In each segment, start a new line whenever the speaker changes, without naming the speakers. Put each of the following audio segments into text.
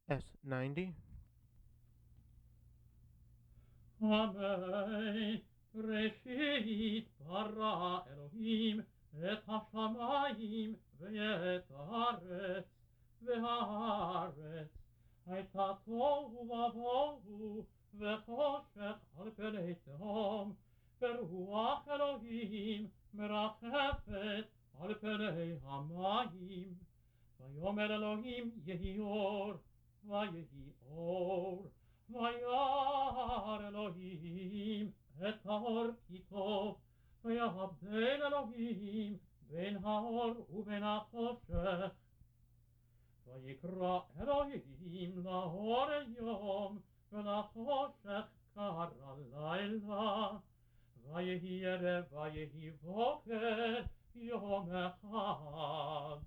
S90.
Amen. ראשית ברא אלוהים את השמיים ואת הארץ, והארץ הייתה תוהו ובוהו וחושך על פני תהום, ורוח אלוהים מרחפת על פני המים. ויאמר אלוהים יהי אור, ויהי אור. וירא אלוהים את האור כי טוב, ויבדל אלוהים בין האור ובין החושך. ויקרא אלוהים לאור יום, ולחושך קרא לילה. ויהי ערב ויהי בוקר יום אחד.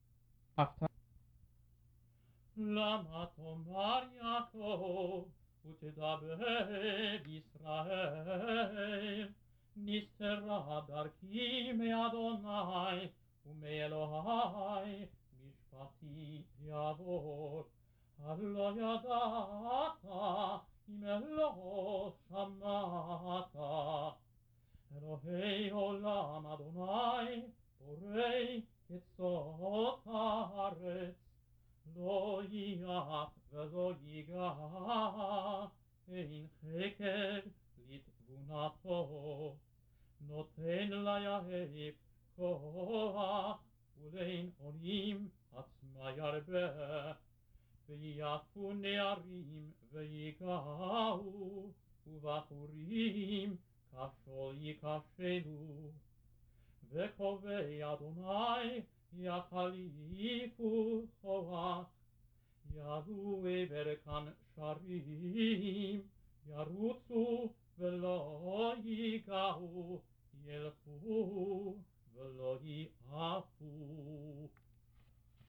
למה תאמר יעקב ותדבר ישראל? נסתרה דרכי מאדוני ומאלוהי משפטי יעבור. הלא ידעת אם לא שמעת. אלוהי עולם אדוני בורא קצות הארץ. לא ייח ולא ייגע, אין חקר לתבונתו. נותן ליהב כוח, ולאין אונים עצמה ירבה. ויעטפו נערים ויגעו, ובחורים כשול ייכשלו. וקובע אדוני יחליפו כוח, יעלו עבר כאן שרים, ירוצו ולא ייגעו, ילכו